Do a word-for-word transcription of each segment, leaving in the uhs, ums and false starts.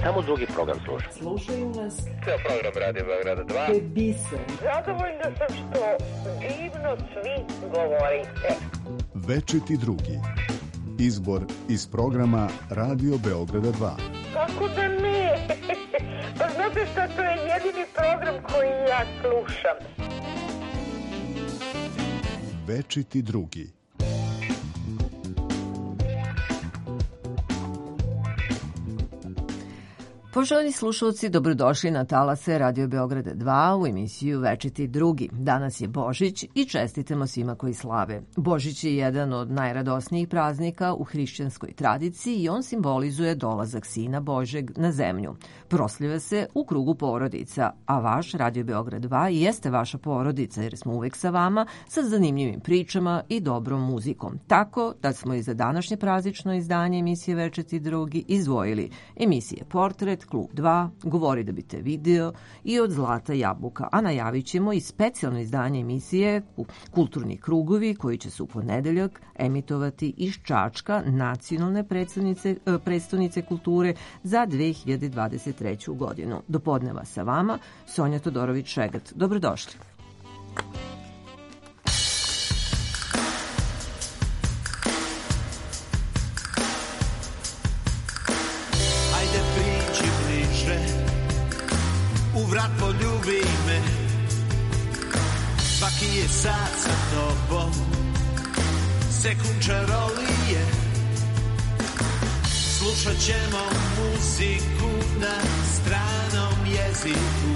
Samo drugi program slušam. Slušaju nas. Ceo program Radio Beograda dva. To je biser. Zadovoljna sam što divno svi govorite. Večiti drugi. Izbor iz programa Radio Beograda dva. Kako da ne? Pa znate što, to je jedini program koji ja slušam. Večiti drugi. Poštovani slušalci, dobrodošli na talase Radio Beograda dva u emisiju Večiti drugi. Danas je Božić i čestitamo svima koji slave. Božić je jedan od najradosnijih praznika u hrišćanskoj tradiciji i on simbolizuje dolazak Sina Božeg na zemlju. Proslavlja se u krugu porodica, a vaš Radio Beograd dva jeste vaša porodica jer smo uvek sa vama sa zanimljivim pričama i dobrom muzikom. Tako da smo i za današnje praznično izdanje emisije Večiti drugi izdvojili emisije Portret, Klub dva, Govori da bi te video i Od zlata jabuka, a najavit ćemo i specijalno izdanje emisije Kulturni krugovi koji će se u ponedeljak emitovati iz Čačka, nacionalne predstavnice kulture za dve hiljade dvadeset treću. godinu. Do podneva sa vama Sonja Todorović-Šegat. Dobrodošli. U vrat poljubi me, svaki je sat sa tobom, sekund čarolije. Slušat ćemo muziku na stranom jeziku.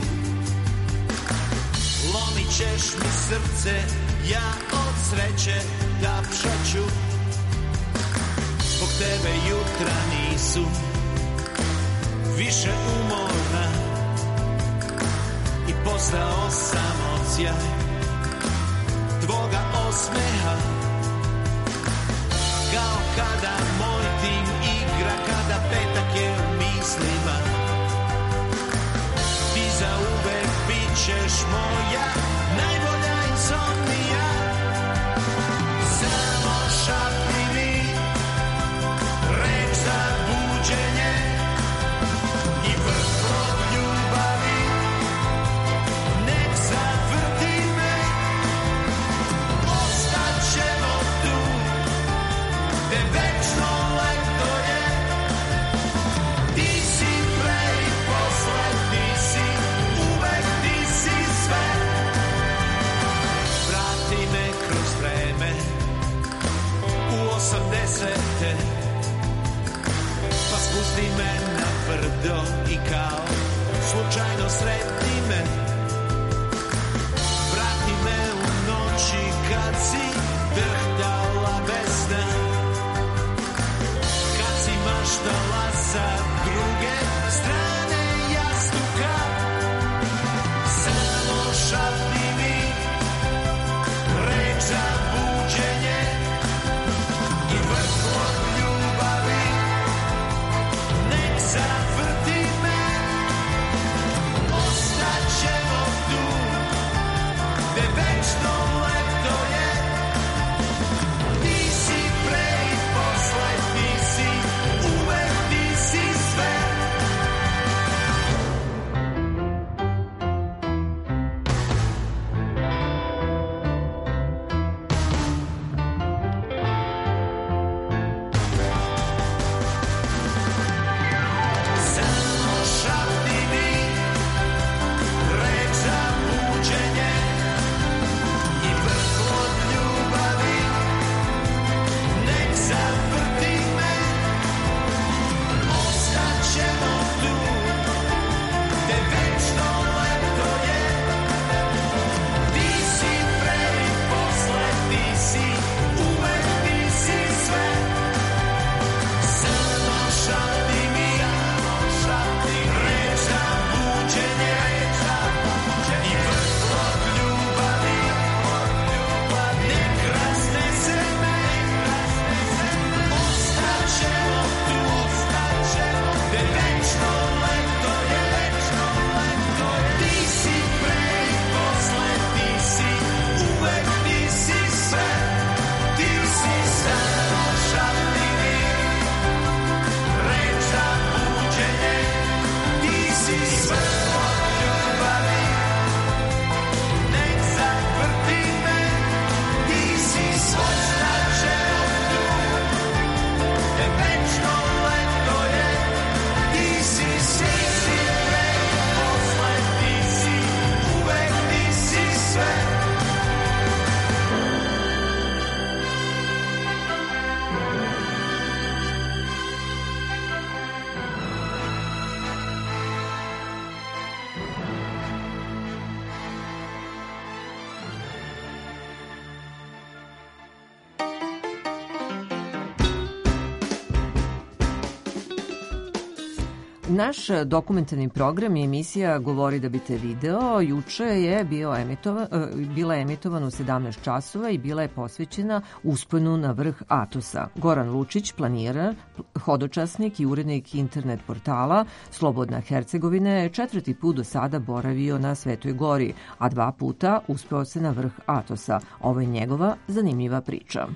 Lomit ćeš mi srce, ja od sreće tapšaću. Zbog tebe jutra nisu više umorna i postao sam odsjaj tvoga osmeha. Kao kada moj tim igra, kada petak je u mislima. Ti zauvek bit ćeš moja najbolja insomnija. Samo šapni mi reč za buđenje i vrtlog ljubavi. Nek zavrti me, ostaćemo tu, gde večno leto je. Ti si pre i posle, ti si uvek, ti si sve. Vrati me kroz vreme u osamdesete, pa spusti me na brdo i kao slučajno sretni me. Vrati me u noći kad si drhtala besna, kad si maštala sa druge strane jastuka. Samo šapni mi reč za buđenje i vrtlog ljubavi. Nek zavrti me, ostaćemo tu, gde večno leto je. Ti si pre i posle, ti si uvek, ti si sve. Naš dokumentarni program i emisija Govori da bi te video juče je bio emitovan, bila je emitovana u sedamnaest časova i bila je posvećena usponu na vrh Atosa. Goran Lučić, planirar, hodočasnik i urednik internet portala Slobodna Hercegovina je četvrti put do sada boravio na Svetoj gori, a dva puta uspeo se na vrh Atosa. Ovo je njegova zanimljiva priča.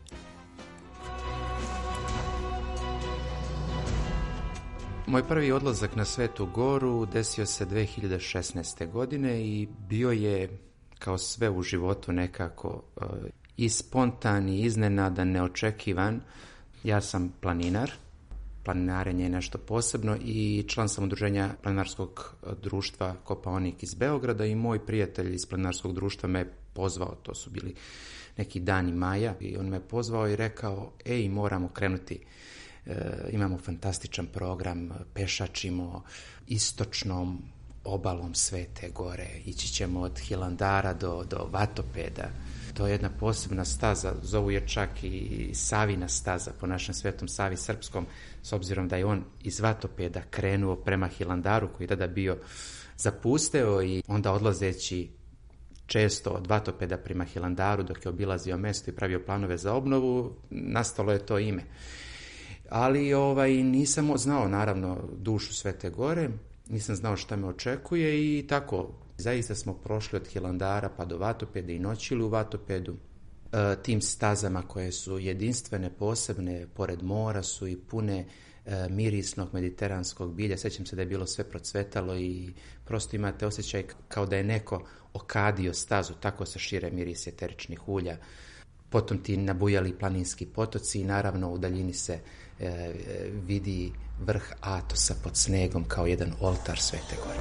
Moj prvi odlazak na Svetu goru desio se dve hiljade šesnaeste. godine i bio je, kao sve u životu, nekako i spontan i iznenadan, neočekivan. Ja sam planinar, planinarenje je nešto posebno i član sam udruženja planinarskog društva Kopaonik iz Beograda i moj prijatelj iz planinarskog društva me pozvao, to su bili neki dani maja, i on me pozvao i rekao, ej, moramo krenuti. E, imamo fantastičan program, pešačimo istočnom obalom Svete gore, ići ćemo od Hilandara do, do Vatopeda. To je jedna posebna staza, zovu je čak i Savina staza po našem Svetom Savi Srpskom, s obzirom da je on iz Vatopeda krenuo prema Hilandaru koji je tada bio zapusteo i onda odlazeći često od Vatopeda prema Hilandaru dok je obilazio mesto i pravio planove za obnovu, nastalo je to ime. Ali ovaj, nisam znao, naravno, dušu Svete gore, nisam znao šta me očekuje i tako, zaista smo prošli od Hilandara pa do Vatopeda i noćili u Vatopedu. E, tim stazama koje su jedinstvene, posebne, pored mora su i pune e, mirisnog mediteranskog bilja. Sjećam se da je bilo sve procvetalo i prosto imate osjećaj kao da je neko okadio stazu, tako se šire miris eteričnih ulja. Potom ti nabujali planinski potoci i naravno u daljini se e, vidi vrh Atosa pod snegom kao jedan oltar Svete gore.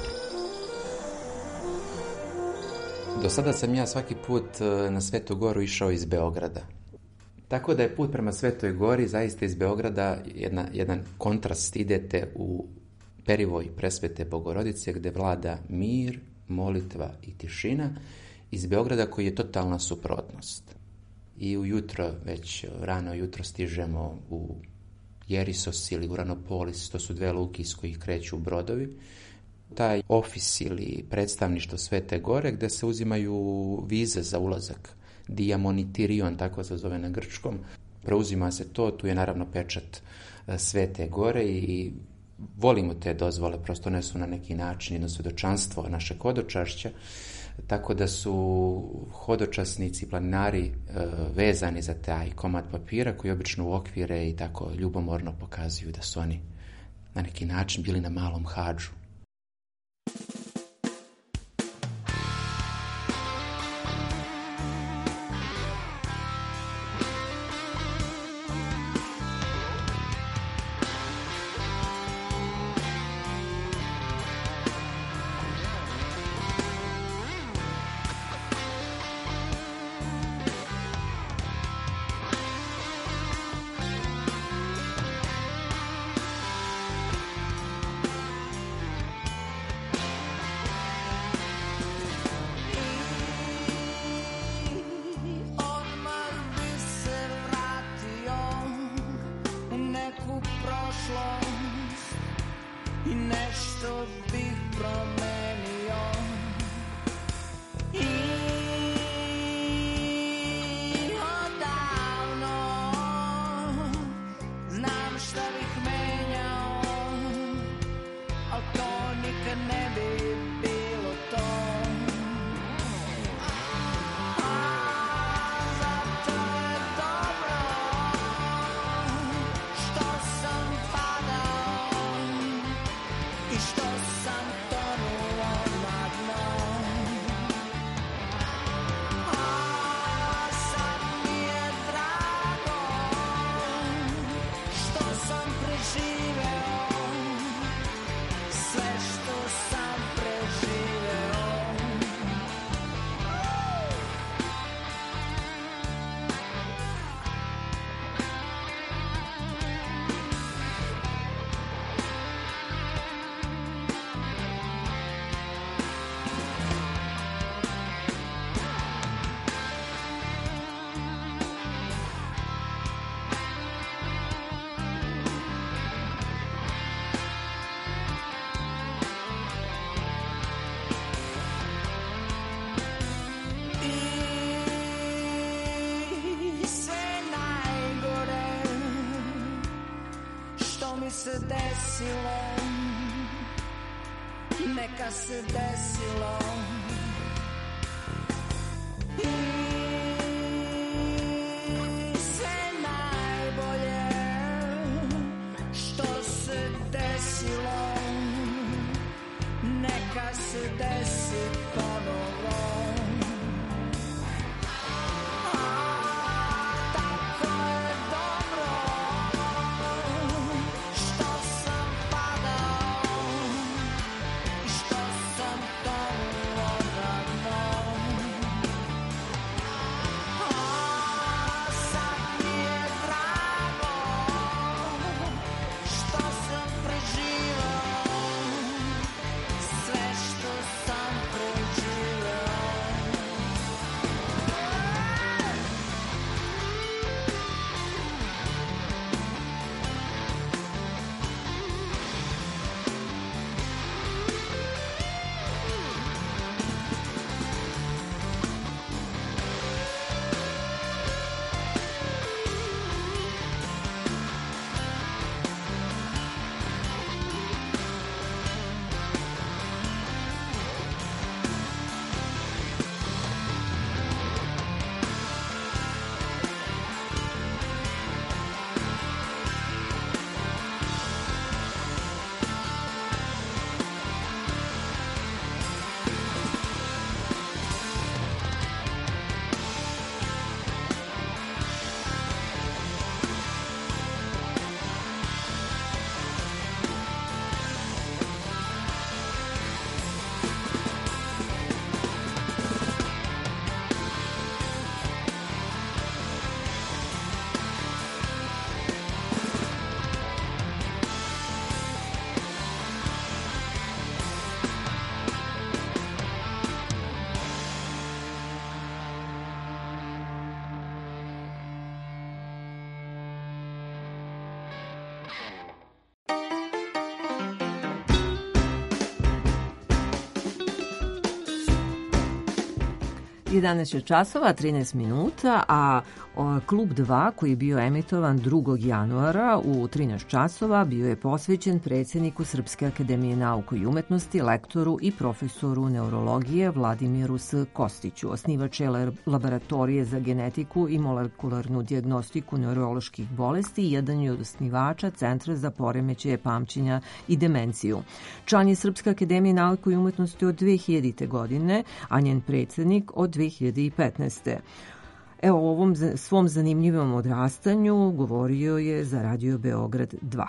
Do sada sam ja svaki put na Svetu goru išao iz Beograda. Tako da je put prema Svetoj gori zaista iz Beograda jedna, jedan kontrast. Idete u perivoj Presvete Bogorodice gde vlada mir, molitva i tišina, iz Beograda koji je totalna suprotnost. I ujutro, već rano jutro stižemo u Jerisos ili Uranopolis, to su dve luke iz kojih kreću brodovi. Taj ofis ili predstavništvo Svete gore gde se uzimaju vize za ulazak, diamonitirion, tako se zove na grčkom, preuzima se to, tu je naravno pečat Svete gore i volimo te dozvole, prosto one su na neki način jedno svedočanstvo našeg hodočašća, tako da su hodočasnici, planinari e, vezani za taj komad papira koji obično uokvire i tako ljubomorno pokazuju da su oni na neki način bili na malom hadžu. I nešto bih promenio I odavno znam šta bih menjao, al to nikad ne bi bilo to. A zato je dobro što sam padao I što sam tonuo bi se desilo, neka se desilo. I sve najbolje što se desilo, neka se desi ponovo. jedanaest časova, trinaest minuta, a Klub dva koji je bio emitovan drugog januara u trinaest časova bio je posvećen predsjedniku Srpske akademije nauka i umetnosti, lektoru i profesoru neurologije Vladimiru S. Kostiću. Osnivač je laboratorije za genetiku i molekularnu dijagnostiku neuroloških bolesti i jedan je od osnivača Centra za poremećaje pamćenja i demenciju. Član je Srpske akademije nauka i umetnosti od dve hiljadite. godine, a njen predsjednik od dve hiljade petnaeste. Evo, o ovom svom zanimljivom odrastanju govorio je za Radio Beograd dva.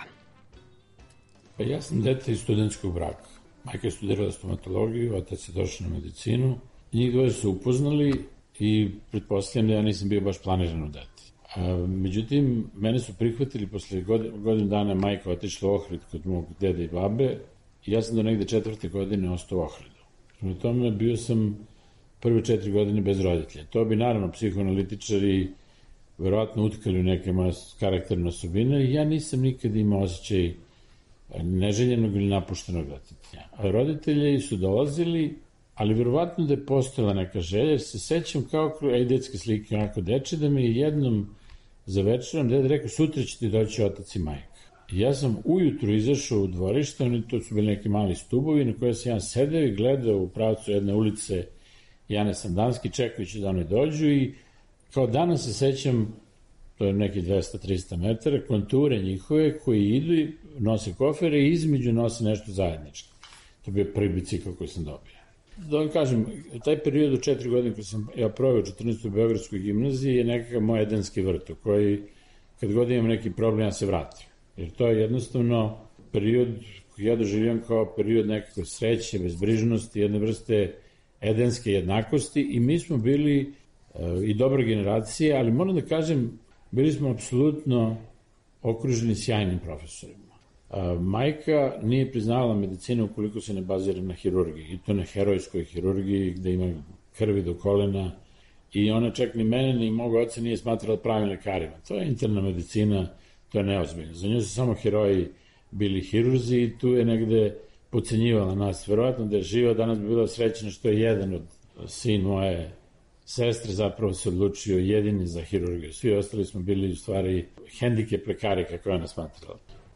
Pa ja sam dete iz studentskog braka. Majka je studirala stomatologiju, otac je došao na medicinu. Njih dvoje su upoznali i pretpostavljam da ja nisam bio baš planiran u dete. A, međutim, mene su prihvatili posle godin, godin dana majka otišla u Ohrid kod mog dede i babe i ja sam do negde četvrte godine ostao u Ohridu. Prema tome bio sam prve četiri godine bez roditelja. To bi naravno psihoanalitičari verovatno utkali u neke moje karakterne osobine i ja nisam nikad imao osjećaj neželjenog ili napuštenog roditelja. A roditelji su dolazili, ali verovatno da je postojala neka želja, jer se sećam kao kroz detske slike, onako deče, da mi je jednom za večerom dede rekao, sutra će ti doći otac i majka. I ja sam ujutru izašao u dvorište, oni to su bili neki mali stubovi na koje sam ja sedeo i gledao u pravcu jedne ulice Jane Sandanski, čekajući da oni dođu i kao danas se sećam, to je neki dvesta do trista metara, konture njihove koji idu i nose kofere i između nose nešto zajedničko. To je bio prvi bicikl koji sam dobio. Da vam kažem, taj period od četiri godine koji sam ja proveo u četrnaestoj Beogradskoj gimnaziji je nekakav moj edenski vrt u koji kad god imam neki problem ja se vratim. Jer to je jednostavno period koji ja doživljam kao period nekakve sreće, bezbrižnosti, jedne vrste edenske jednakosti i mi smo bili uh, i dobra generacija, ali moram da kažem, bili smo apsolutno okruženi sjajnim profesorima. Uh, majka nije priznavala medicinu ukoliko se ne bazira na hirurgiji, i to na herojskoj hirurgiji gde ima krvi do kolena i ona čak ni mene ni mog oca nije smatrala pravim lekarima. To je interna medicina, to je neozbiljno. Za nju su samo heroji bili hirurzi i tu je negde pocenjivala nas. Verovatno da je živa, danas bi bila srećna što je jedan od sin moje sestre zapravo se odlučio jedini za hirurgiju. Svi ostali smo bili u stvari hendikep lekari, kako je ona smatrala.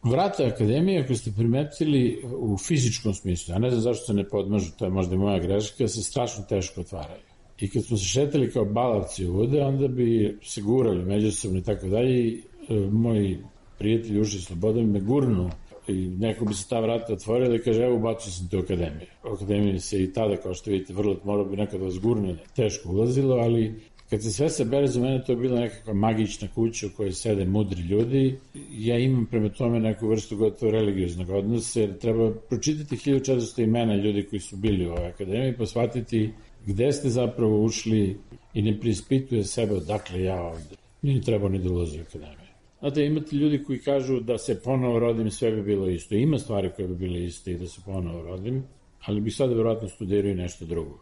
Vrata akademije, ako ste primetili u fizičkom smislu, ja ne znam zašto se ne podmažu, to je možda i moja greška, se strašno teško otvaraju. I kad smo se šetali kao balavci ovde, onda bi se gurali međusobno i tako dalje. Moj prijatelj Uši Slobodan me gurnu i neko bi se ta vrata otvorila i kaže, evo ubacio sam te u akademiju. U akademiji se i tada, kao što vidite, vrlo morao bi nekada vas gurne, teško ulazilo, ali kad se sve sabere, za mene to je bila nekakva magična kuća u kojoj sede mudri ljudi. Ja imam prema tome neku vrstu gotovo religioznog odnosa, jer treba pročitati hiljadu četiristo imena ljudi koji su bili u ovoj akademiji, pa shvatiti gde ste zapravo ušli i ne prispituje sebe odakle ja ovde. Nije trebao ni da ulazi u akademiju. Znate, imate ljudi koji kažu da se ponovo rodim, sve bi bilo isto. Ima stvari koje bi bile iste i da se ponovo rodim, ali bih sada verovatno studirao i nešto drugo.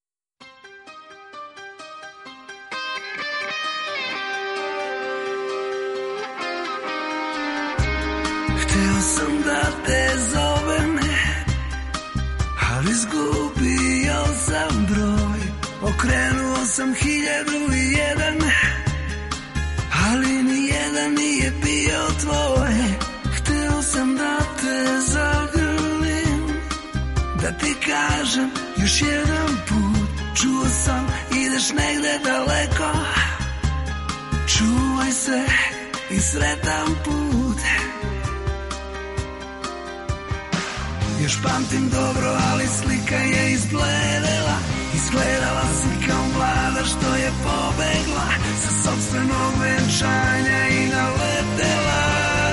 Hteo sam da te zovem, ali izgubio sam broj. Okrenuo sam hiljadu i jedan, ali ni jedan nije bio tvoj. Hteo sam da te zagrlim, da ti kažem još jedan put. Čuo sam ideš negde daleko, čuvaj se i sretan put. Još pamtim dobro, ali slika je izgledala. Izgledala si kao mlada što je pobegla sa sopstvenog venčanja i naletela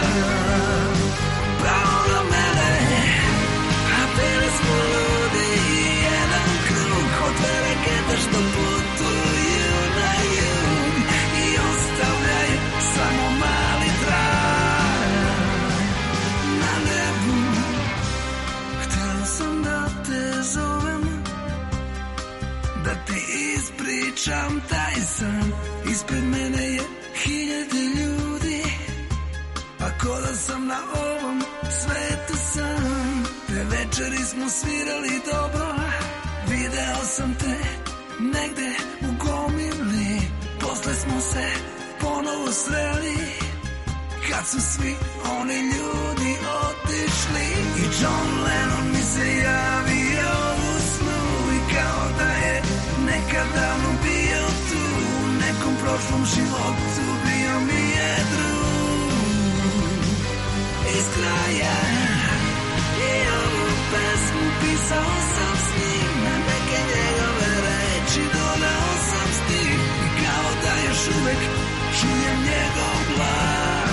pravo na mene, a bili smo ludi i jedan krug od dve rakete što putuju na jug i ostavljaju samo mali trag na nebu. Hteo sam da te zovem, da ti ispričam taj san. Ispred mene je hiljade ljudi, ako da sam na ovom svetu sam. Te večeri smo svirali dobro, video sam te negde u gomili. Posle smo se ponovo sreli, kad su svi oni ljudi otišli. I John Lennon mi se javio u snu i kao da je nekad davno bio tu. U nekom prošlom životu bio mi je drug iz kraja. I ovu pesmu pisao sam s njim, na neke njegove reči dodao sam stih. I kao da još uvek čujem njegov glas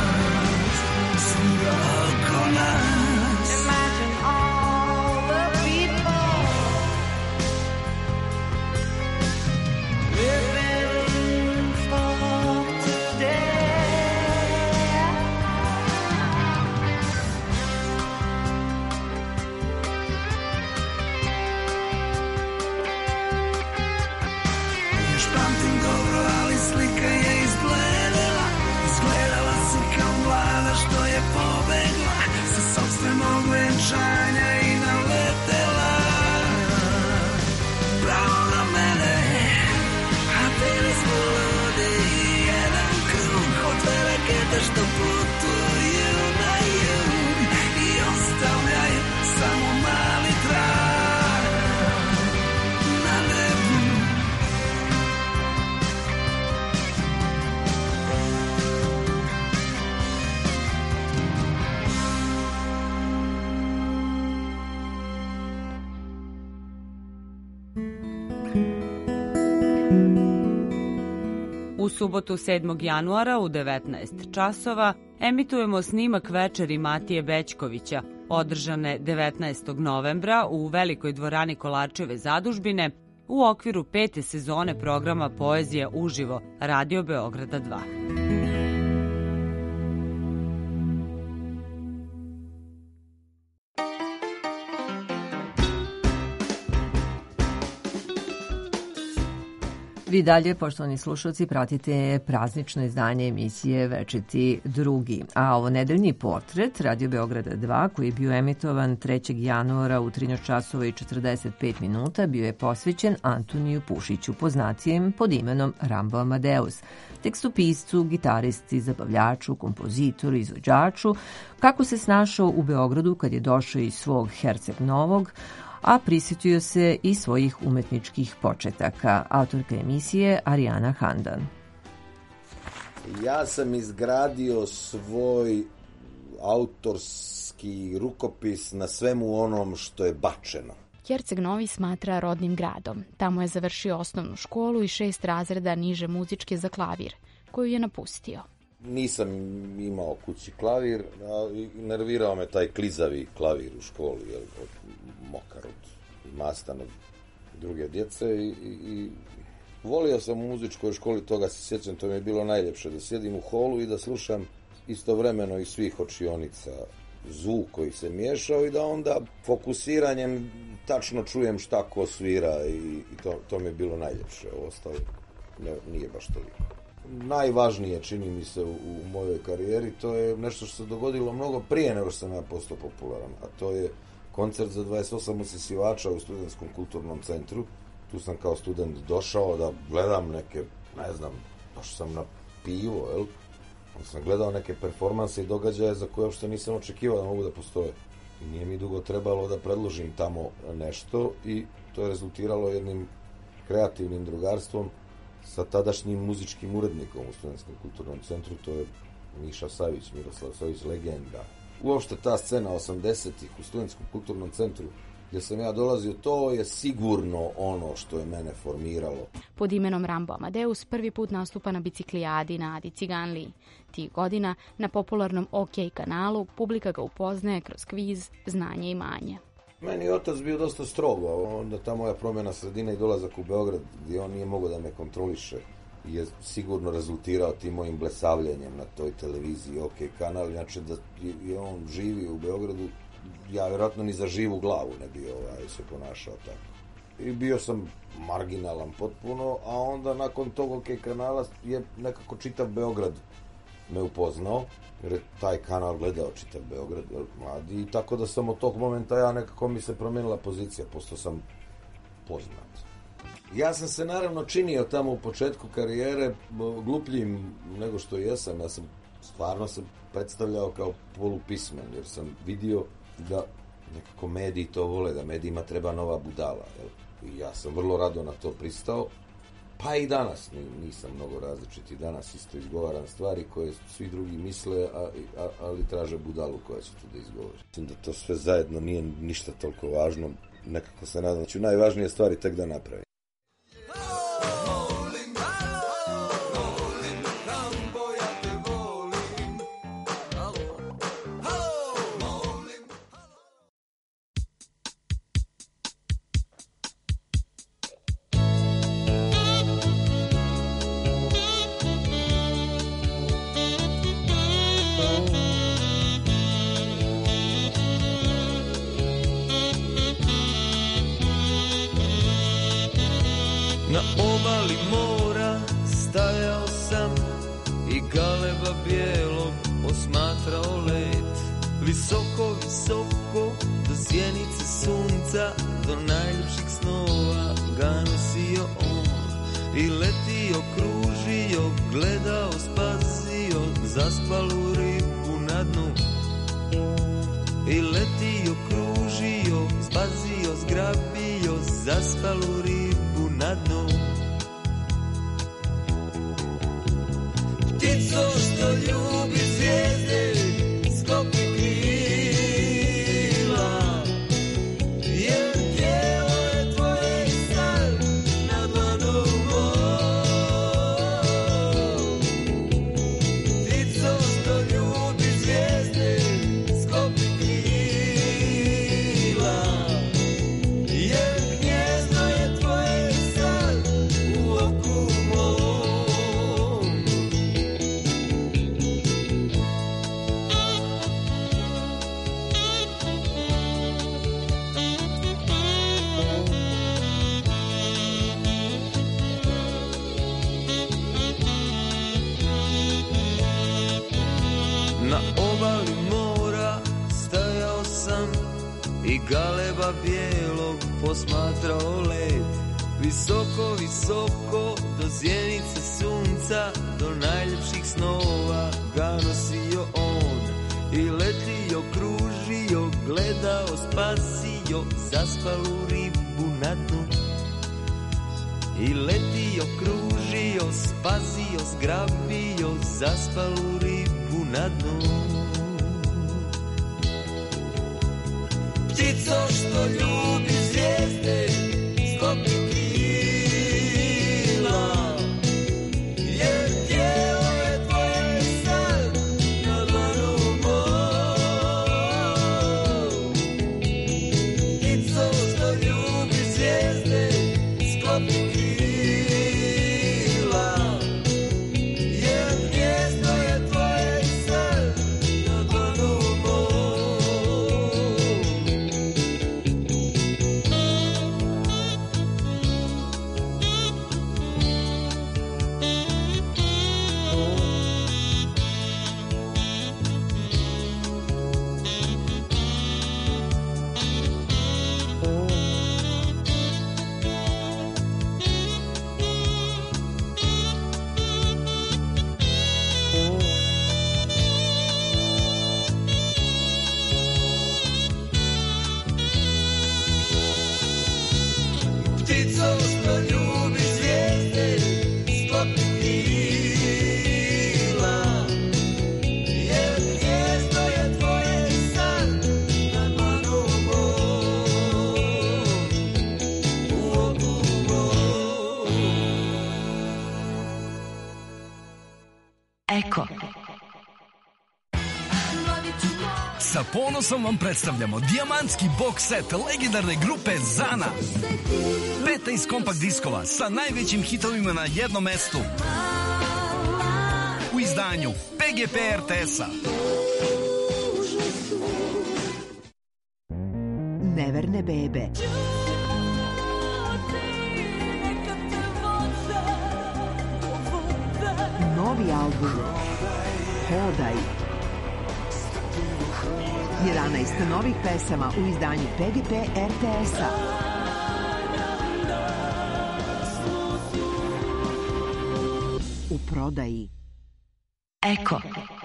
svuda oko nas. Imagine all the people living for today. Još pamtim dobro, ali slika je izgledala. Izgledala si kao mlada što je pobegla sa sopstvenog venčanja i naletela pravo na mene, a bili smo ludi i jedan krug od dve rakete što putuju na jug i ostavljaju samo mali trag na nebu. U subotu sedmog januara u devetnaest časova emitujemo snimak večeri Matije Bećkovića, održane devetnaestog novembra u Velikoj dvorani Kolarčeve zadužbine u okviru pete sezone programa Poezija uživo Radio Beograda dva. Vi dalje, poštovani slušalci, pratite praznično izdanje emisije Večiti drugi. A ovo nedeljni portret Radio Beograda dva, koji je bio emitovan trećeg januara u trinaest časova i četrdeset pet minuta, bio je posvećen Antoniju Pušiću, poznatijem pod imenom Rambo Amadeus, tekstopiscu, gitaristi, zabavljaču, kompozitoru, izvođaču, kako se snašao u Beogradu kad je došao iz svog Herceg Novog, a prisjetio se i svojih umetničkih početaka. Autorka emisije Arijana Handan. Ja sam izgradio svoj autorski rukopis na svemu onom što je bačeno. Herceg Novi smatra rodnim gradom. Tamo je završio osnovnu školu i šest razreda niže muzičke za klavir, koju je napustio. Nisam imao kući klavir, a nervirao me taj klizavi klavir u školi, jel, od mokar, od mastan, od druge djece i, i, i volio sam u muzičkoj školi, toga se sjećam, to mi je bilo najljepše, da sjedim u holu i da slušam istovremeno iz svih očionica zvuk koji se miješao i da onda fokusiranjem tačno čujem šta ko svira i, i to, to mi je bilo najljepše, ostalo ne, nije baš toliko. Najvažnije, čini mi se, u, u mojoj karijeri, to je nešto što se dogodilo mnogo prije nego što sam ja postao popularan, a to je koncert za dvadeset osam usisivača u Studentskom kulturnom centru. Tu sam kao student došao da gledam neke, ne znam, došao sam na pivo, jel? Onda sam gledao neke performanse i događaje za koje uopšte nisam očekivao da mogu da postoje. I nije mi dugo trebalo da predložim tamo nešto i to je rezultiralo jednim kreativnim drugarstvom sa tadašnjim muzičkim urednikom u Studentskom kulturnom centru, to je Miša Savić, Miroslav Savić, legenda. Uopšte ta scena osamdesetih u Studentskom kulturnom centru gdje sam ja dolazio, to je sigurno ono što je mene formiralo. Pod imenom Rambo Amadeus prvi put nastupa na biciklijadi na Adi Ciganliji. Tih godina na popularnom OK kanalu publika ga upoznaje kroz kviz Znanje i manje. Meni je otac bio dosta strogo, onda ta moja promjena sredine i dolazak u Beograd gdje on nije mogao da me kontroliše je sigurno rezultirao tim mojim blesavljenjem na toj televiziji OK kanal, znači da je on živi u Beogradu, ja vjerojatno ni za živu glavu ne bi ovaj, se ponašao tako. I bio sam marginalan potpuno, a onda nakon tog OK kanala je nekako čitav Beograd me upoznao, jer je taj kanal gledao čitav Beograd, mladi, i tako da sam od tog momenta ja nekako mi se promijenila pozicija, postao sam poznat. Ja sam se naravno činio tamo u početku karijere glupljim nego što jesam, ja sam stvarno se predstavljao kao polupismen, jer sam vidio da nekako mediji to vole, da medijima treba nova budala, jel? I ja sam vrlo rado na to pristao, pa i danas nisam mnogo različiti, danas isto izgovaram stvari koje svi drugi misle, a, a, ali traže budalu koja će to da izgovori. Mislim da to sve zajedno nije ništa toliko važno, nekako se nadam da ću najvažnije stvari tek da napravim. Na obali mora stajao sam i galeba bijelog posmatrao let. Visoko, visoko, do sjenice sunca, do najljepših snova ga nosio on. I letio, kružio, gledao, spasio zaspalu ribu na dnu. I letio, kružio, spasio, zgrabio zaspalu ribu na dnu. Ptico što ljubi zvijezde, sklopi krila, jer tijelo je tvoje san na dlanu mom. Ptico što ljubi zvijezde, sklopi krila, jer gnjezdo je tvoje san obali mora stajao sam i galeba bijelog posmatrao led. Visoko, visoko, do zjenice sunca, do najljepših snova ga nosio on. I letio, kružio, gledao, spasio zaspalu ribu na dnu. I letio, kružio, spasio, zgrabio zaspalu ribu na dnu. Ptico što ljubi zvijezde, sklopi krila, jer tijelo je tvoje san na dlanu mom. Ptico što ljubi zvijezde, sklopi krila, jer gnjezdo je tvoje san na dlanu mom. Ptico što ljubi zvijezde, sklopi krila, jer gnjezdo je tvoje san na dlanu mom, u oku mom. Eko. Sa ponosom vam predstavljamo dijamantski box set legendarne grupe Zana. petnaest kompakt diskova sa najvećim hitovima na jednom mestu. U izdanju P G P R T S-a. Neverne bebe. Novi album Hodaj. jedanaest novih pesama u izdanju P G P R T S-a. U prodaji. Eko.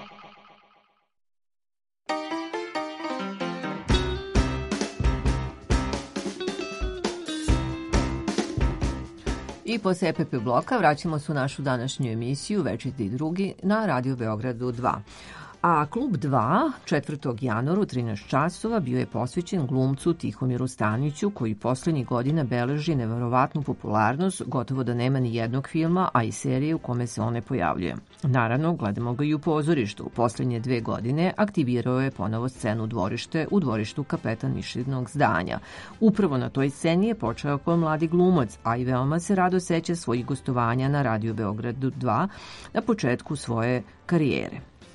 I posle E P P bloka vraćamo se u našu današnju emisiju Večiti drugi na Radio Beogradu dva. A Klub dva četvrtog januara u trinaest časova bio je posvećen glumcu Tihomiru Staniću, koji poslednjih godina beleži neverovatnu popularnost, gotovo da nema ni jednog filma, a i serije u kome se on ne pojavljuje. Naravno, gledamo ga i u pozorištu. U poslednje dve godine aktivirao je ponovo scenu Dvorište u dvorištu Kapetan Mišljinog zdanja. Upravo na toj sceni je počeo kao mladi glumac, a i veoma se rado seća svojih gostovanja na Radio Beogradu dva na početku svoje karijere.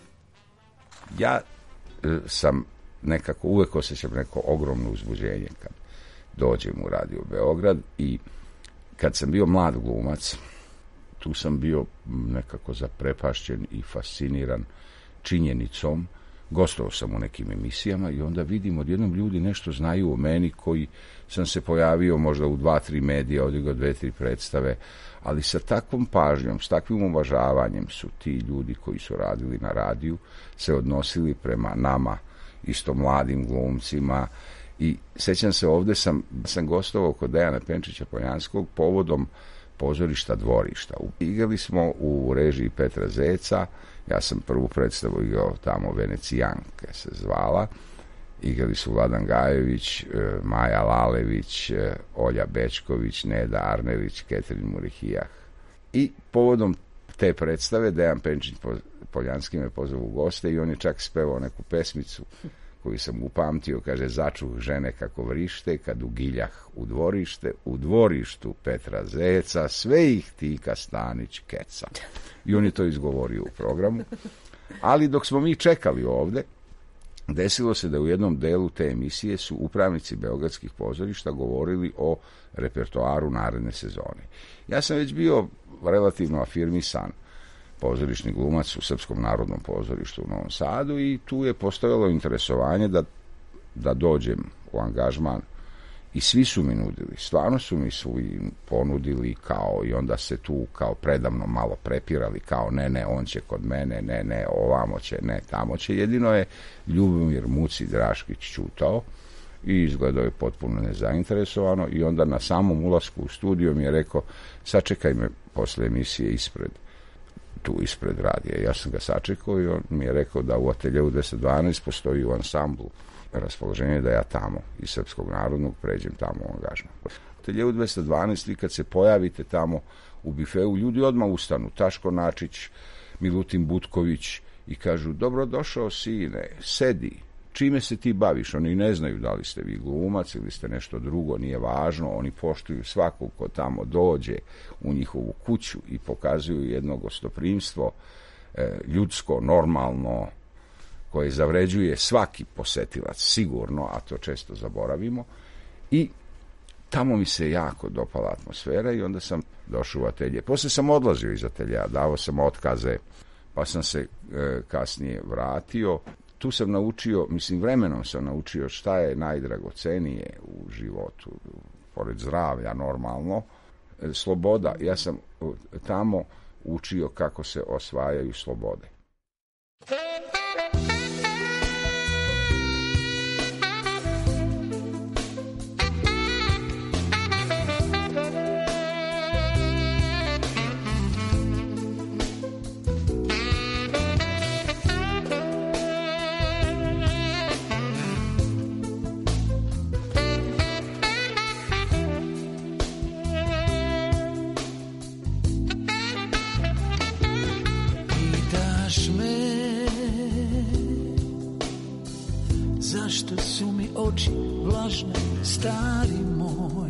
Ja e, sam nekako, uvek osjećam neko ogromno uzbuđenje kad dođem u Radio Beograd i kad sam bio mlad glumac, tu sam bio nekako zaprepašćen i fasciniran činjenicom. Gostovao sam u nekim emisijama i onda vidim odjednom ljudi nešto znaju o meni, koji sam se pojavio možda u dva, tri medija, odigrao dve, tri predstave, ali sa takvom pažnjom, s takvim uvažavanjem su ti ljudi koji su radili na radiju se odnosili prema nama, isto mladim glumcima. I sećam se, ovde sam, sam gostovao kod Dejana Penčića Poljanskog povodom pozorišta Dvorišta. Igrali smo u režiji Petra Zeca, ja sam prvu predstavu igrao tamo, Venecijanke se zvala. Igrali su Vladan Gajević, Maja Lalević, Olja Bečković, Neda Arnerić, Ketrin Murihijah. I povodom te predstave Dejan Penčić Poljanski me pozvao u goste i on je čak spevao neku pesmicu koju sam upamtio, kaže: začuh žene kako vrište, kad ugiljah u dvorište, u dvorištu Petra Zeca, sve ih Tika Stanić keca. I on je to izgovorio u programu. Ali dok smo mi čekali ovde, desilo se da u jednom delu te emisije su upravnici beogradskih pozorišta govorili o repertoaru naredne sezone. Ja sam već bio relativno afirmisan pozorišni glumac u Srpskom narodnom pozorištu u Novom Sadu i tu je postojalo interesovanje da, da dođem u angažman i svi su mi nudili, stvarno su mi su ponudili kao i onda se tu kao predavno malo prepirali kao ne, ne, on će kod mene, ne, ne, ovamo će, ne, tamo će. Jedino je Ljubomir Muci Draškić čutao i izgledao je potpuno nezainteresovano i onda na samom ulasku u studio mi je rekao sačekaj me posle emisije ispred, tu ispred radija. Ja sam ga sačekao i on mi je rekao da u ateljeu deset dvanaest postoji u ansamblu raspoloženje da ja tamo iz Srpskog narodnog pređem tamo u angažman. U ateljeu dvesta dvanaest vi kad se pojavite tamo u bifeu, ljudi odmah ustanu. Taško Načić, Milutin Butković i kažu dobrodošao sine, sedi, čime se ti baviš? Oni ne znaju da li ste vi glumac ili ste nešto drugo, nije važno, oni poštuju svakog ko tamo dođe u njihovu kuću i pokazuju jedno gostoprimstvo e, ljudsko, normalno, koje zavređuje svaki posetilac, sigurno, a to često zaboravimo. I tamo mi se jako dopala atmosfera i onda sam došao u atelje. Posle sam odlazio iz atelja, davao sam otkaze, pa sam se e, kasnije vratio. Tu sam naučio, mislim vremenom sam naučio šta je najdragocenije u životu, pored zdravlja normalno, e, sloboda. Ja sam tamo učio kako se osvajaju slobode. Zašto su mi oči vlažne, stari moj?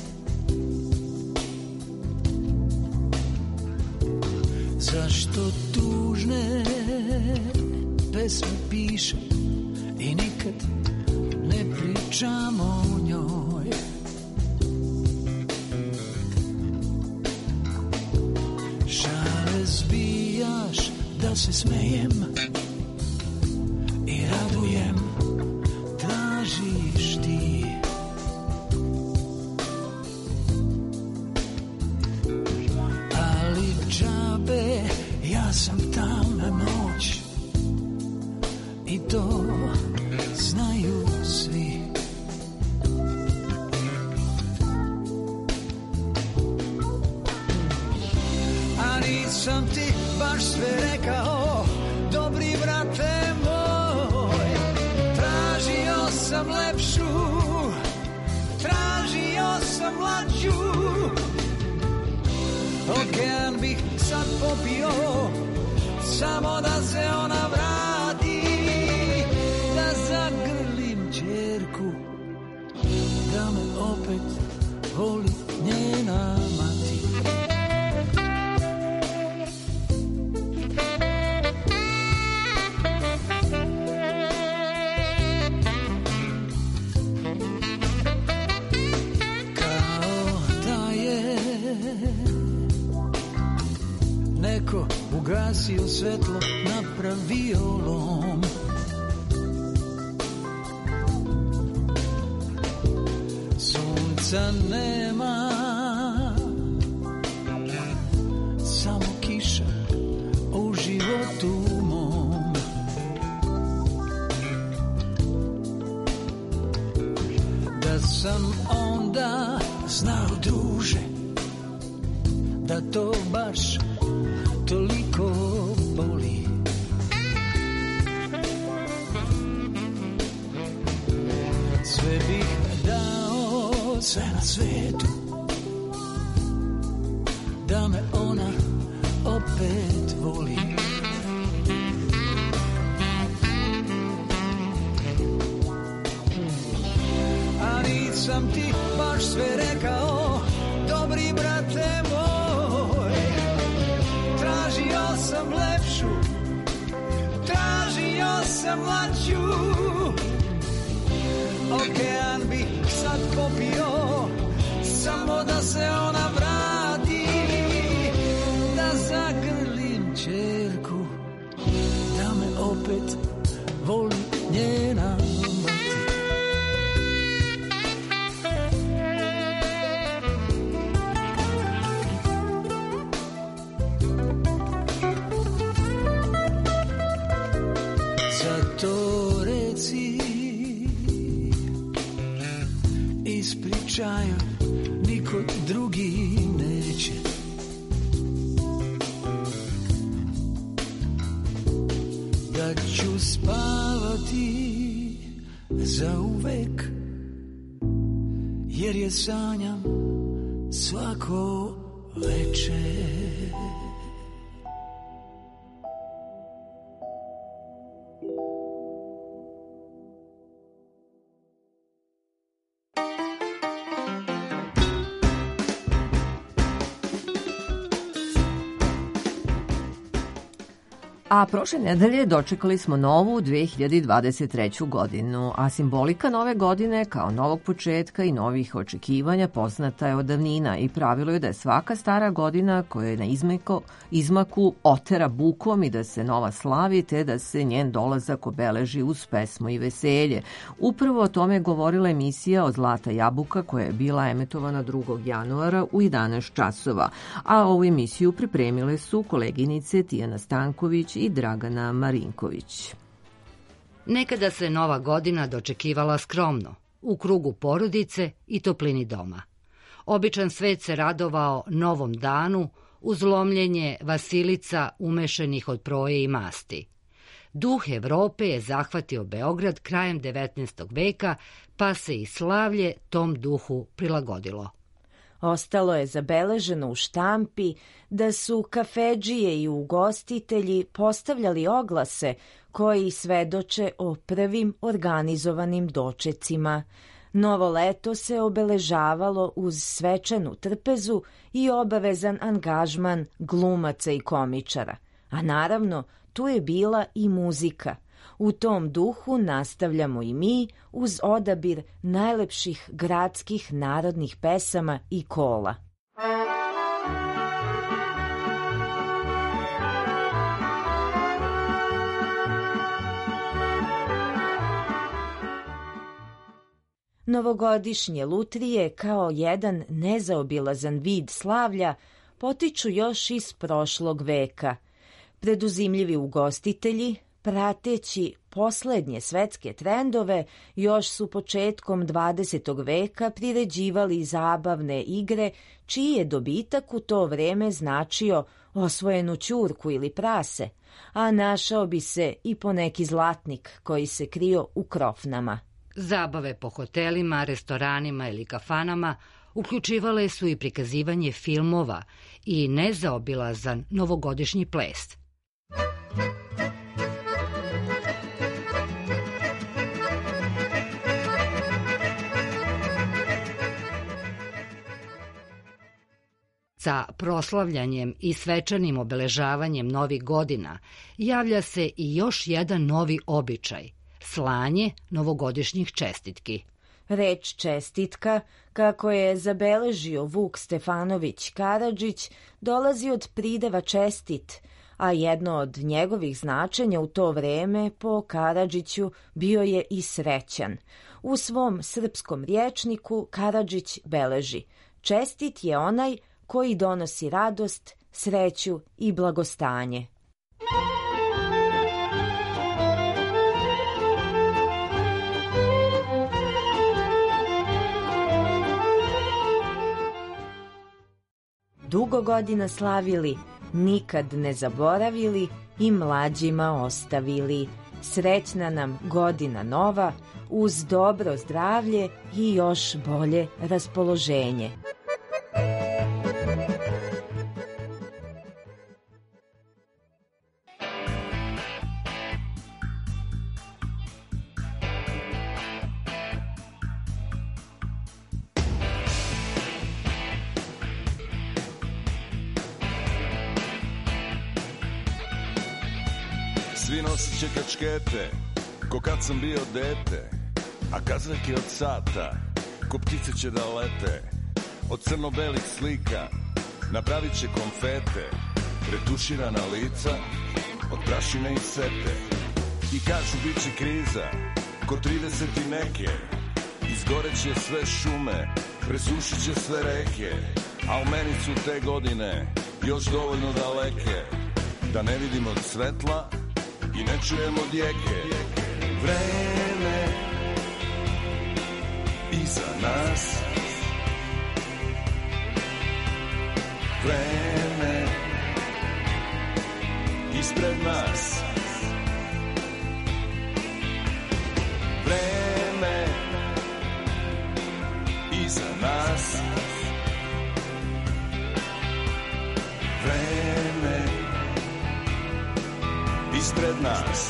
Zašto tužne pesme pišem i nikad ne pričam o njoj? Šale zbijaš da se smejem i radujem, tražiš ti. Ali džabe, ja sam tamna noć i to znaju svi. A nisam ti baš sve rekao, dobri brate moj. Tražio sam lepšu, tražio sam mlađu. Okean bih sad popio, samo da se ona vrati, da zagrlim ćerku, da me opet voli njena mati. Kao da je neko ugasio svetlo, napravio lom. Sunca nema, samo kiša u životu mom. Da sam onda znao, druže, da to baš toliko boli. Sve bih dao, sve na svetu, da me ona opet voli. A nisam ti baš sve rekao, dobri brate moj. Tražio sam lepšu, tražio sam mlađu. Okean bih sad popio, samo da se ona vrati, da zagrlim će opet voli njena mati. Zato reci, ispričaj, niko drugi neće. Da ću spavati zauvek, jer je sanjam svako večer. A prošle nedelje dočekali smo novu dve hiljade dvadeset treću godinu, a simbolika nove godine kao novog početka i novih očekivanja poznata je od davnina i pravilo je da je svaka stara godina koja je na izmeko, izmaku otera bukom i da se nova slavi te da se njen dolazak obeleži uz pesmu i veselje. Upravo o tome je govorila emisija od Zlata jabuka koja je bila emitovana drugog januara u jedanaest časova, a ovu emisiju pripremile su koleginice Tijana Stanković i Dragana Marinković. Nekada se nova godina dočekivala skromno, u krugu porodice i toplini doma. Običan svet se radovao novom danu uz lomljenje vasilica umešenih od proje i masti. Duh Evrope je zahvatio Beograd krajem devetnaestog veka, pa se i slavlje tom duhu prilagodilo. Ostalo je zabeleženo u štampi da su kafedžije i ugostitelji postavljali oglase koji svedoče o prvim organizovanim dočecima. Novo leto se obeležavalo uz svečanu trpezu i obavezan angažman glumaca i komičara. A naravno, tu je bila i muzika. U tom duhu nastavljamo i mi uz odabir najlepših gradskih narodnih pesama i kola. Novogodišnje lutrije kao jedan nezaobilazan vid slavlja potiču još iz prošlog veka. Preduzimljivi ugostitelji, prateći poslednje svetske trendove, još su početkom dvadesetog veka priređivali zabavne igre, čiji je dobitak u to vreme značio osvojenu ćurku ili prase, a našao bi se i poneki zlatnik koji se krio u krofnama. Zabave po hotelima, restoranima ili kafanama uključivale su i prikazivanje filmova i nezaobilazan novogodišnji ples. Sa proslavljanjem i svečanim obeležavanjem novih godina javlja se i još jedan novi običaj – slanje novogodišnjih čestitki. Reč čestitka, kako je zabeležio Vuk Stefanović Karadžić, dolazi od prideva čestit, a jedno od njegovih značenja u to vreme po Karadžiću bio je i srećan. U svom srpskom rječniku Karadžić beleži: čestit je onaj koji donosi radost, sreću i blagostanje. Dugo godina slavili, nikad ne zaboravili i mlađima ostavili. Srećna nam godina nova, uz dobro zdravlje i još bolje raspoloženje. Svi nosiće kačkete, ko kad sam bio dete, a kazaki od sata, ko ptice će da lete. Od crno-belih slika napravit će konfete, retuširana lica od prašine i sete. I kažu bit će kriza, ko trideset i neke. Izgoreće sve šume, presušit će sve reke. A u meni su te godine još dovoljno daleke da ne vidimo svetla i ne čujemo djeke. Vreme iza nas, vreme ispred nas, vreme iza nas, vreme ispred nas.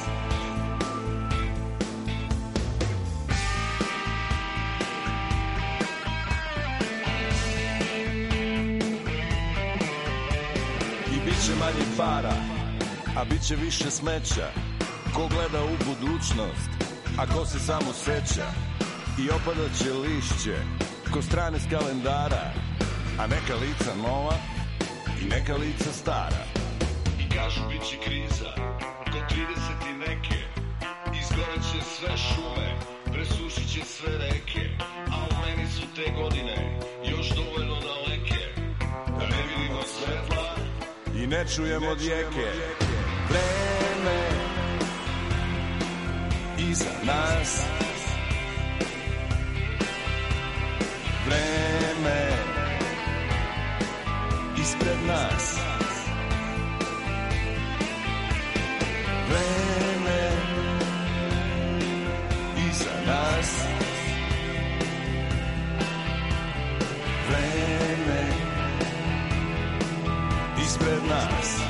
I bit će manje para, a bit će više smeća. Ko gleda u budućnost, a ko se samo seća. I opadaće lišće, ko strane s kalendara. A neka lica nova i neka lica stara. I kažu bit će kriza, ko trideset i neke. Izgoreće sve šume, presušit će sve reke. A u meni su te godine još dovoljno daleke da ne vidimo svetla i ne čujemo djeke. Vreme iza nas, vreme ispred nas, vreme iza nas, vreme ispred nas.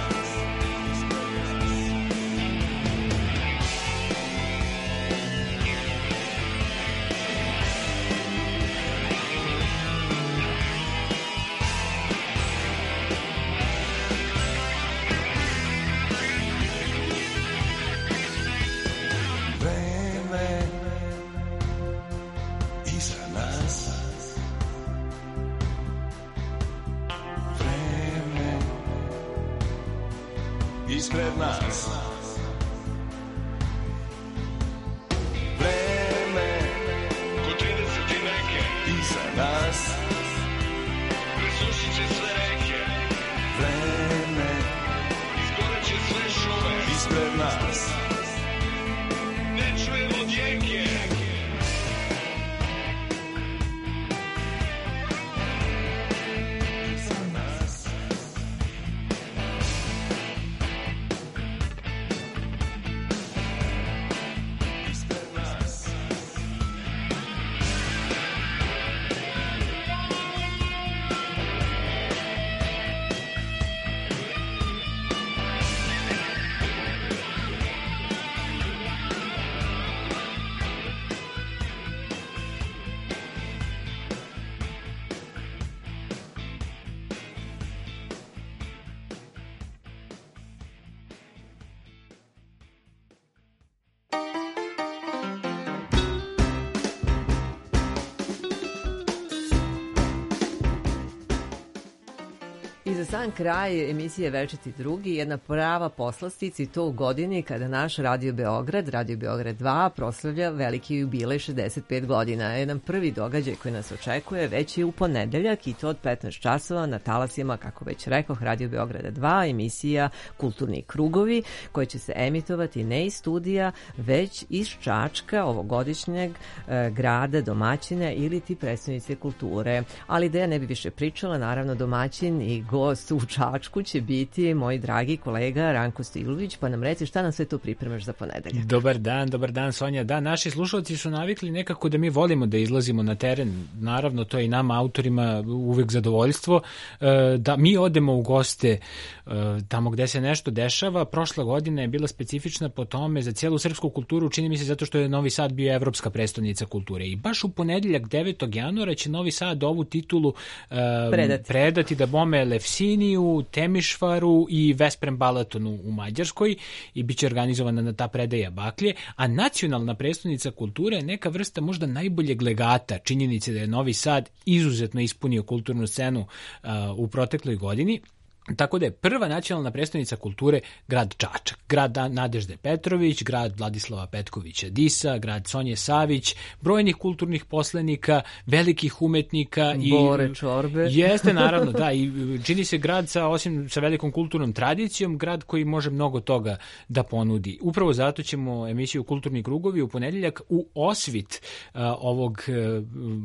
Ispred nas, vreme ko trideset i neke. Iza nas, presušit će sve reke. Vreme izgoreće sve šume. Ispred nas, ne čujemo djeke. I za sam kraj emisije Večiti drugi, jedna prava poslastica i to u godini kada naš Radio Beograd, Radio Beograd dva, proslavlja veliki jubilej šezdeset pet godina. Jedan prvi događaj koji nas očekuje već je u ponedeljak i to od petnaest časova na talasima, kako već rekoh, Radio Beograda dva, emisija Kulturni krugovi, koji će se emitovati ne iz studija, već iz Čačka, ovogodišnjeg e, grada domaćina ili ti predstavnice kulture. Ali da ja ne bi više pričala, naravno domaćin i gost u Čačku će biti moj dragi kolega Ranko Stilović, pa nam reci šta nam sve to pripremaš za ponedeljak. Dobar dan, dobar dan Sonja. Da, naši slušalci su navikli nekako da mi volimo da izlazimo na teren. Naravno, to je i nama autorima uvek zadovoljstvo. Da mi odemo u goste tamo gde se nešto dešava. Prošla godina je bila specifična po tome za cijelu srpsku kulturu, čini mi se zato što je Novi Sad bio evropska prestonica kulture. I baš u ponedeljak devetog januara će Novi Sad ovu titulu predati, predati da bome Lefsiniju, Temišvaru i Vesprem Balatonu u Mađarskoj i bit će organizovana na ta predaja baklje, a nacionalna prestonica kulture je neka vrsta možda najboljeg legata činjenice da je Novi Sad izuzetno ispunio kulturnu scenu uh, u protekloj godini. Tako da je prva nacionalna prestonica kulture grad Čačak, grad Nadežde Petrović, grad Vladislava Petkovića Disa, grad Sonje Savić, brojnih kulturnih poslenika, velikih umetnika. Bore Čorbe. Jeste, naravno, da, i čini se grad sa, osim sa velikom kulturnom tradicijom, grad koji može mnogo toga da ponudi. Upravo zato ćemo emisiju Kulturni krugovi u ponedeljak u osvit uh, ovog uh,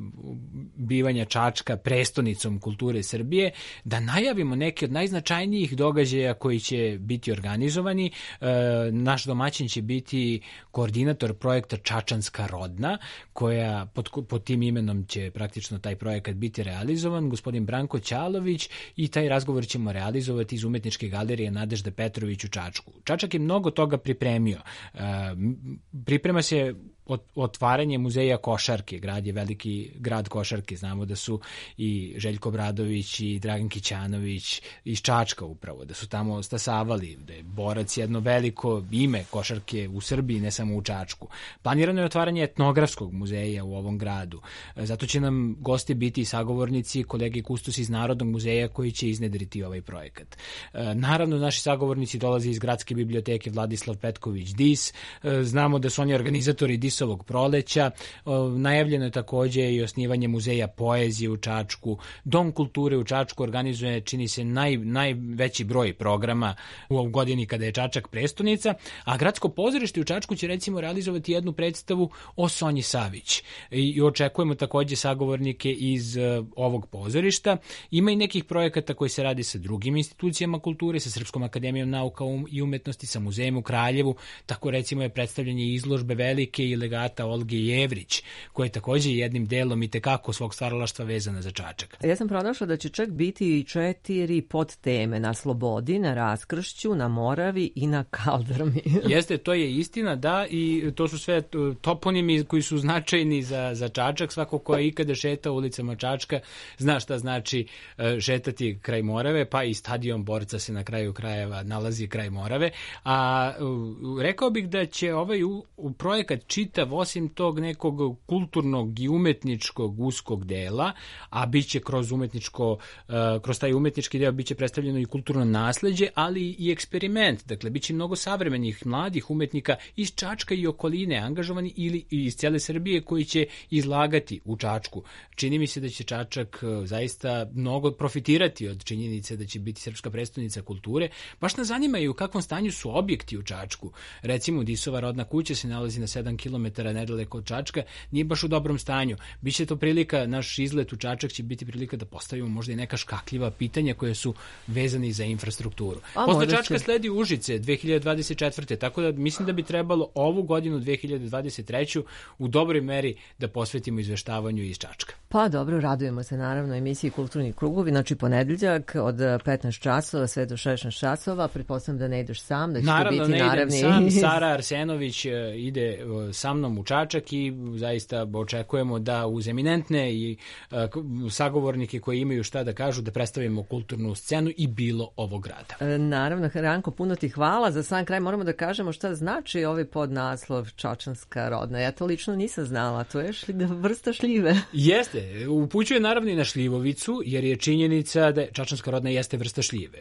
bivanja Čačka prestonicom kulture Srbije, da najavimo neke od najznačajnijih značajnijih događaja koji će biti organizovani. E, naš domaćin će biti koordinator projekta Čačanska rodna, koja pod, pod tim imenom će praktično taj projekat biti realizovan, gospodin Branko Ćalović, i taj razgovor ćemo realizovati iz Umetničke galerije Nadežde Petrović u Čačku. Čačak je mnogo toga pripremio. E, priprema se otvaranje muzeja košarke, grad je veliki grad košarke, znamo da su i Željko Bradović i Dragan Kićanović iz Čačka upravo, da su tamo stasavali, da je Borac jedno veliko ime košarke u Srbiji, ne samo u Čačku. Planirano je otvaranje etnografskog muzeja u ovom gradu, zato će nam gosti biti i sagovornici, kolege kustosi iz Narodnog muzeja koji će iznedriti ovaj projekat. Naravno, naši sagovornici dolaze iz Gradske biblioteke Vladislav Petković Dis, znamo da su oni organizatori Dis ovog proleća. Najavljeno je takođe i osnivanje muzeja poezije u Čačku. Dom kulture u Čačku organizuje, čini se, naj, najveći broj programa u godini kada je Čačak prestonica, a Gradsko pozorište u Čačku će recimo realizovati jednu predstavu o Sonji Savić. I očekujemo takođe sagovornike iz uh, ovog pozorišta. Ima i nekih projekata koji se radi sa drugim institucijama kulture, sa Srpskom akademijom nauka i umetnosti, sa muzejem u Kraljevu. Tako recimo je predstavljanje izložbe velike i legata Olge Jevrić, koja je takođe jednim delom i tekako svog stvaralaštva vezana za Čačak. Ja sam pronašla da će čak biti i četiri podteme: na Slobodi, na Raskršću, na Moravi i na Kaldrmi. Jeste, to je istina, da, i to su sve toponimi koji su značajni za, za Čačak. Svako ko je ikada šetao ulicama Čačka zna šta znači šetati kraj Morave, pa i stadion Borca se na kraju krajeva nalazi kraj Morave. A rekao bih da će ovaj u, u projekat čitav, osim tog nekog kulturnog i umetničkog uskog dela, a biće kroz umetničko, kroz taj umetnički deo biće predstavljeno i kulturno nasleđe, ali i eksperiment. Dakle, biće mnogo savremenih mladih umetnika iz Čačka i okoline angažovani ili iz cijele Srbije koji će izlagati u Čačku. Čini mi se da će Čačak zaista mnogo profitirati od činjenice da će biti srpska prestonica kulture. Baš nas zanimaju u kakvom stanju su objekti u Čačku. Recimo, Disova rodna kuća se nalazi na sedam kilometara nedaleko od Čačka, nije baš u dobrom stanju. Biće to prilika, naš izlet u Čačak će biti prilika da postavimo možda i neka škakljiva pitanja koje su vezani za infrastrukturu. A, posle Čačka će... sledi Užice dve hiljade dvadeset četvrte. Tako da mislim da bi trebalo ovu godinu dve hiljade dvadeset treću u dobroj meri da posvetimo izveštavanju iz Čačka. Pa dobro, radujemo se naravno emisiji Kulturni krugovi, znači ponedeljak od petnaest časova sve do šesnaest časova. Pretpostavljam da ne ideš sam, da će naravno, to biti ne naravni. Naravno, sam. Sara Arsenović ide sa mnom u Čačak i zaista očekujemo da uz eminentne i uh, sagovornike koji imaju šta da kažu da predstavimo kulturnu scenu i bilo ovog grada. E, naravno, Ranko, puno ti hvala. Za sam kraj moramo da kažemo šta znači ovaj podnaslov Čačanska rodna. Ja to lično nisam znala, to je šli, vrsta šljive. Jeste, upućuje naravno i na šljivovicu, jer je činjenica da Čačanska rodna jeste vrsta šljive,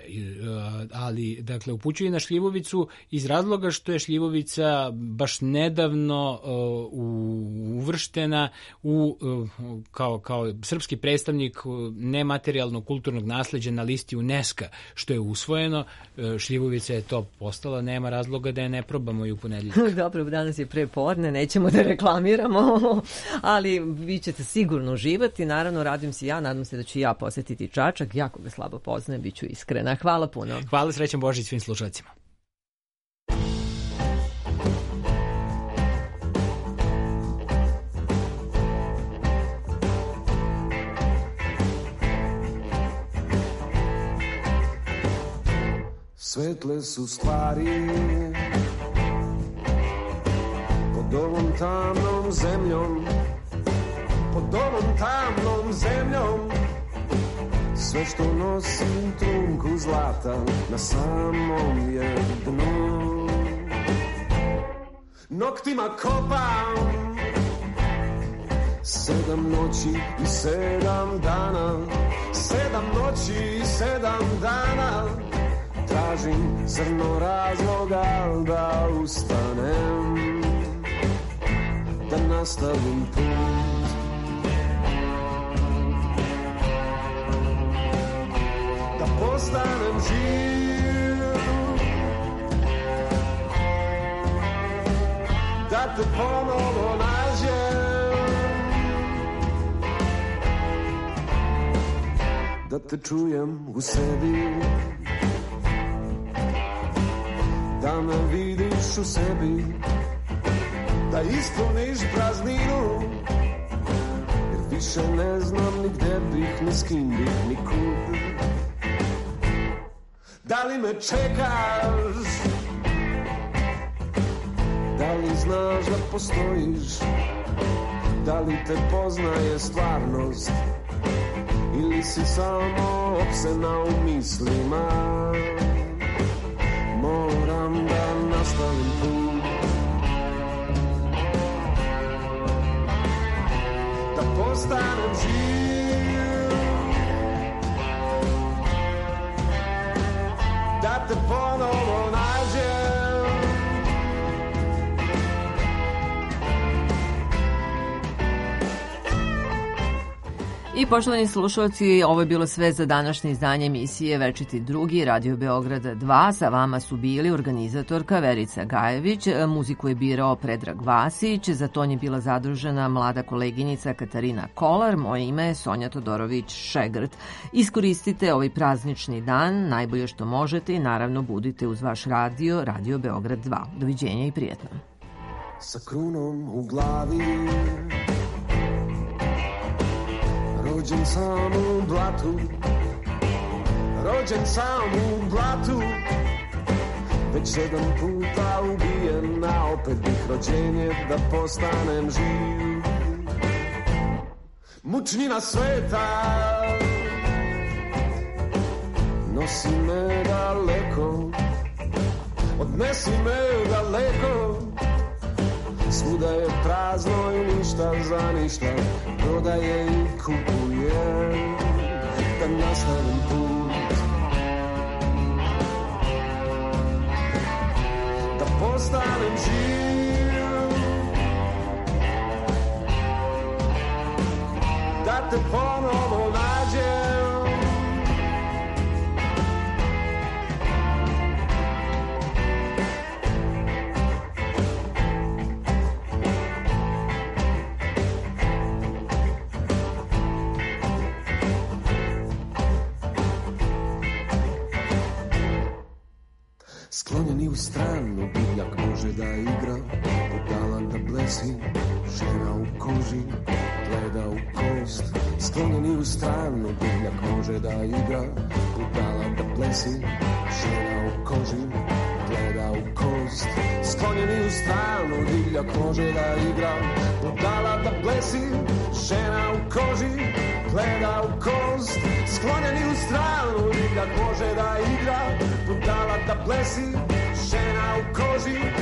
ali dakle upućuje na šljivovicu iz razloga što je šljivovica baš nedavno uh, uvrštena u, uh, kao, kao srpski predstavnik nematerijalnog kulturnog nasleđa na listi UNESCO, što je usvojeno. Uh, šljivovica je to postala, nema razloga da je ne probamo i u ponedeljak. Dobro, danas je pre podne, nećemo da reklamiramo, ali vi ćete sigurno uživati. Naravno, radim se ja, nadam se da ću ja posjetiti Čačak, jako ga slabo poznajem, bit ću iskrena. Hvala puno. Hvala, srećan Božić svim slušalcima. Svetle su stvari pod ovom tamnom zemljom, pod ovom tamnom zemljom. Sve što nosim trunku zlata na samom je dnu. Noktima kopam sedam noći i sedam dana. sedam noći i sedam dana tražim zrno razloga da ustanem, da nastavim put. Da postanem živ, da te ponovo nađem, da te čujem u sebi, da me vidiš u sebi, da ispuniš prazninu, jer više ne znam ni gde bih, ni s kim bih, ni kud. Da li me čekaš? Da li znaš da postojiš? Da li te poznaje stvarnost? Ili si samo opsena u mislima? Moram da nastavim put, da postanem živ, da te ponovo nađem. I poštovani slušalci, ovo je bilo sve za današnje izdanje emisije Večiti drugi, Radio Beograda dva. Sa vama su bili organizatorka Verica Gajević, muziku je birao Predrag Vasić, za ton je bila zadužena mlada koleginica Katarina Kolar, moje ime je Sonja Todorović-Šegrt. Iskoristite ovaj praznični dan, najbolje što možete i naravno budite uz vaš radio, Radio Beograd dva. Doviđenja i prijatno. Sa krunom u glavi, rođen sam u blatu, rođen sam u blatu, već sedam puta ubijen, a opet bih rođenje da postanem živ. Mučnina sveta nosi me daleko, odnesi me daleko, svuda je prazno i ništa za ništa, prodaje i kupuje, da nastavim put, da postanem živ, da te ponovo nađem. Sklonjeni u stranu, divljak može da igra, budalan da blesi, žena u koži, gleda u kost. Sklonjeni u stranu, divljak može da igra, budalan da blesi, žena u koži, gleda u kost. Sklonjeni u stranu, divljak može da igra, budalan da blesi, žena u koži, gleda u kost. Sklonjeni u stranu, divljak može da igra, budala da blesi, žena u koži,